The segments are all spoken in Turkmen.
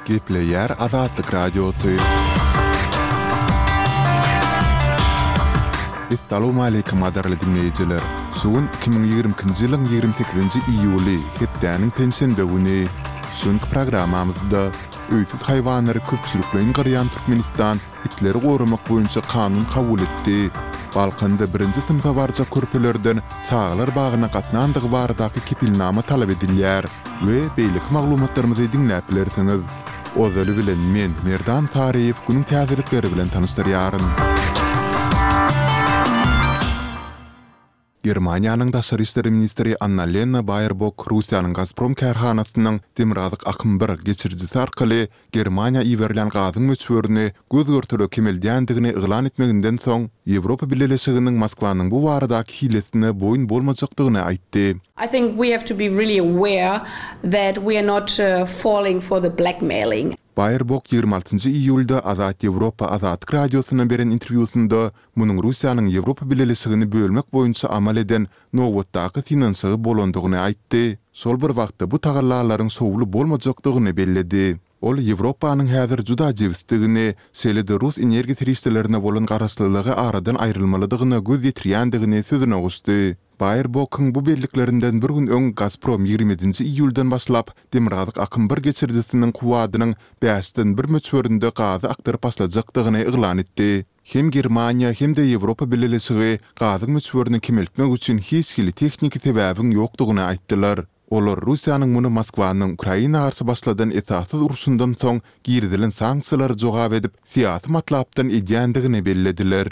Gepleyer Azatlık Radyosu. Assalamu alaykum adarlı dinleyiciler. Suun 2020 yılın 28 iyuli hepdäniň pensiýa güni. Şonky programamyzda öýtüt haýwanlary köpçüliklerini garayan Türkmenistan itleri gorumak boýunça kanun kabul etdi. Balkanda birinci sınıfa barca körpelerden çağlar bağına gatnandygy baradaky kepilnama talap edilýär we beýlik maglumatlarymyzy dinläp bilersiňiz. Ozaly bilen men Merdan Tariýew günüň täzelikleri bilen tanışdyrýaryn. Germaniýanyň Daşary işleri ministri Annalena Baerbock Russiýanyň Gazprom kärhanasynyň Demirgazyk Akym 1 geçirjisi arkaly Germaniýa iwerilen gazyň möçberini göz görtürli kemeldýändigini eglan etmeginden soň Ýewropa Birleşiginiň Moskwanyň bu baradaky hilesine boýun bolmajakdygyny aýtdy. I think we have to be really aware that we are not falling for the blackmailing. Baerbock 26 iyulda Azat Ýewropa Azatlyk radiosyna beren interwýusynda munyň Russiýanyň Ýewropa Birleşigini bölmek boýunça amal eden nowatdaky finansiýy bolandygyny aýtdy. Şol bir wagtda bu tagallalaryň sowly bolmajakdygyny belledi. Ol Ýewropanyň häzir juda jewstigini, selede Rus energiýa teristlerine bolan garaşlylygy aradan aýrylmalydygyny göz ýetirýändigini sözüne goşdy. Baerbock'un bu belliklerinden bir gün öň Gazprom 27 iyuldan başlap Demirgazyk Akym 1 geçirjisiniň kuwadynyň 5den 1 möçberinde gazy aktyryp başlajakdygyny eglan etdi. Hem Germaniýa hem de Ýewropa Birleşigi gazyň möçberini kemeltmek üçin hiç hili tekniki sebäbiň ýokdugyny aýtdylar. Olar Russiýanyň muny Moskwanyň Ukraina garşy başladan esassız uruşundan soň girdilen sanksiýalary jogap edip siýasy matlapdan edýändigini bellediler.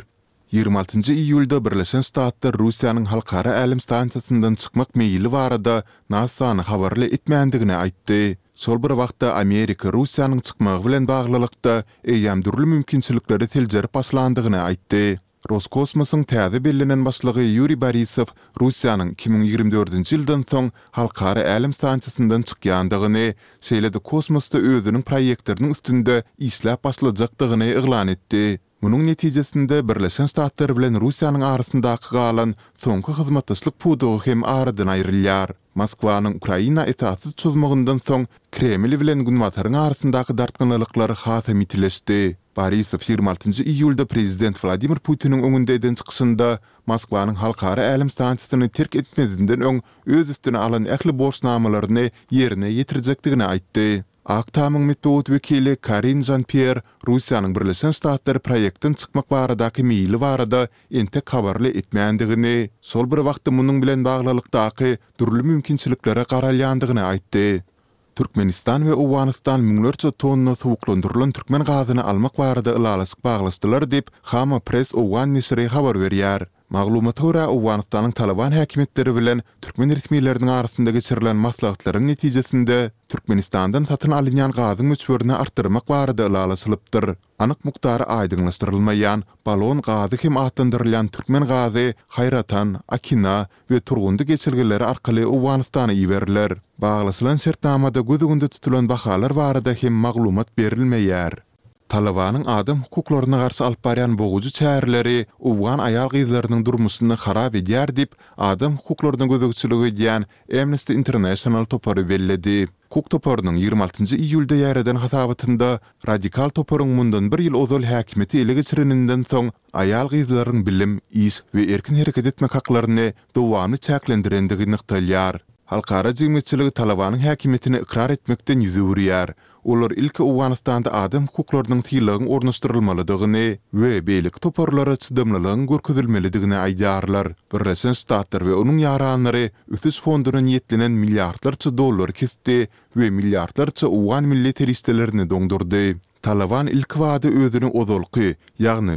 26 iyulda Birleşen Ştatlar Russiýanyň halkara älim stansiýasyndan çykmak meýili barada NASA-ny habarly etmändigini aýtdy. Şol bir wagtda Amerika Russiýanyň çykmagy bilen baglylykda eýämdürli mümkinçilikleri teljerip başlandygyny aýtdy. Roskosmosyň täze bellenen başlygy Yuri Borisov Russiýanyň 2024-nji ýyldan soň halkara älim stansiýasyndan çykýandygyny, şeýle-de kosmosda özüniň proýektleriniň üstünde işläp başlajakdygyny eglan etdi. Munyň netijesinde Birleşen Ştatlar bilen Russiýanyň arasyndaky galan soňky hyzmatdaşlyk pudugy hem aradan aýrylýar. Moskwanyň Ukraina esassız çözmegininden soň Kreml bilen Günwataryň arasyndaky dartgynlyklar hasam itileşdi. Borisov 26 iyulda prezident Vladimir Putin'in öňünde eden çykyşynda Moskwanyň halkara älim stansiýasyny terk etmedinden öň öz üstüne alan ähli borçnamalaryny ýerine ýetirjekdigini aýtdy. Aktamyň metod wekili Karin Jean-Pierre Russiýanyň Birleşen Ştatlar proýektinden çykmak baradaky meýili barada entek habarly etmändigini, şol bir wagtda munyň bilen baglylykdaky türlü mümkinçiliklere garalýandygyny aýtdy. Türkmenistan we Awganistan müňlerçe tonna sowuklandyrylan türkmen gazyny almak barada ylalasyk baglaşdylar dep Hama Press Awgan nesri habar berýär. Maglumata görä Awganistanyň Taliban häkimetleri bilen türkmen resmiýetleriniň arasynda geçirilen maslahatlaryň netijesinde Türkmenistandan satyn alynýan gazyň möçberini artdyrmak barada ylalasylypdyr. Anyk muktary aýdyňlaşdyrylmaýan balon gazy hem atlandyrylýan türkmen gazy Hayratan, Akina we Turgundy geçirgeleri arkaly Awganistana iweriler. Baglaşylan şertnamada gözüňde tutulan bahalar barada hem maglumat berilmeýär. Talibanyň adam hukuklaryna garşy alyp barýan boguju çäherleri Awgan aýal gyzlarynyň durmuşyny harap edýär dip adam hukuklaryna gözegçiligi edýän Amnesty International topary belledi. Hukuk toparynyň 26 iyulda ýaradan hasabatynda radikal toparyň mundan bir ýyl ozal häkimeti ele geçireninden soň aýal gyzlaryň bilim, iş we erkin hereket etmek haklaryny dowamly çäklendirendigini ýokdalýar. Halkara jemgyýetçiligi Talibanyň häkimetini ikrar etmekden ýüzürýär. Olar ilki Awganistanda adam hukuklarynyň tyýlygyň ornaşdyrylmalydygyny we beýlik toparlara çydamlylygyň görkezilmelidigini aýdýarlar. Birleşen Ştatlar we onuň ýaranlary üsüs fondunyň ýetlenen milliardlarça dollar kesdi we milliardlarça Awgan milli teristlerini doňdurdy. Taliban ilk wada özüni ozalky, ýagny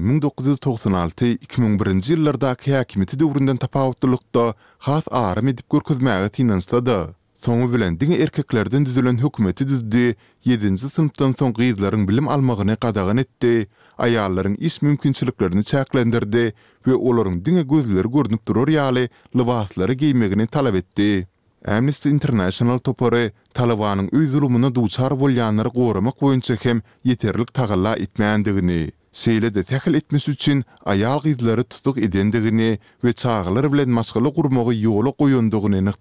1996-2001-nji ýyllardaky häkimeti döwründen tapawutlykda has arym edip görkezmäge tinanstady. Soňu bilen diňe erkeklerden düzülen hökümeti düzdi, 7-nji sınıfdan soň gyzlaryň bilim almagyny gadagan etdi, aýallaryň iş mümkinçiliklerini çäklendirdi we olaryň diňe gözleri görnüp durar ýaly libaslary giymegini talap etdi. Amnesty International topary Talibanyň öý zulumyna duçar bolýanlary goramak boýunça hem ýeterlik tagalla etmändigini, şeýle-de tähil etmesi üçin aýal gyzlary tutuk edendigini we çağlar bilen maşgaly gurmagy ýola goýandygyny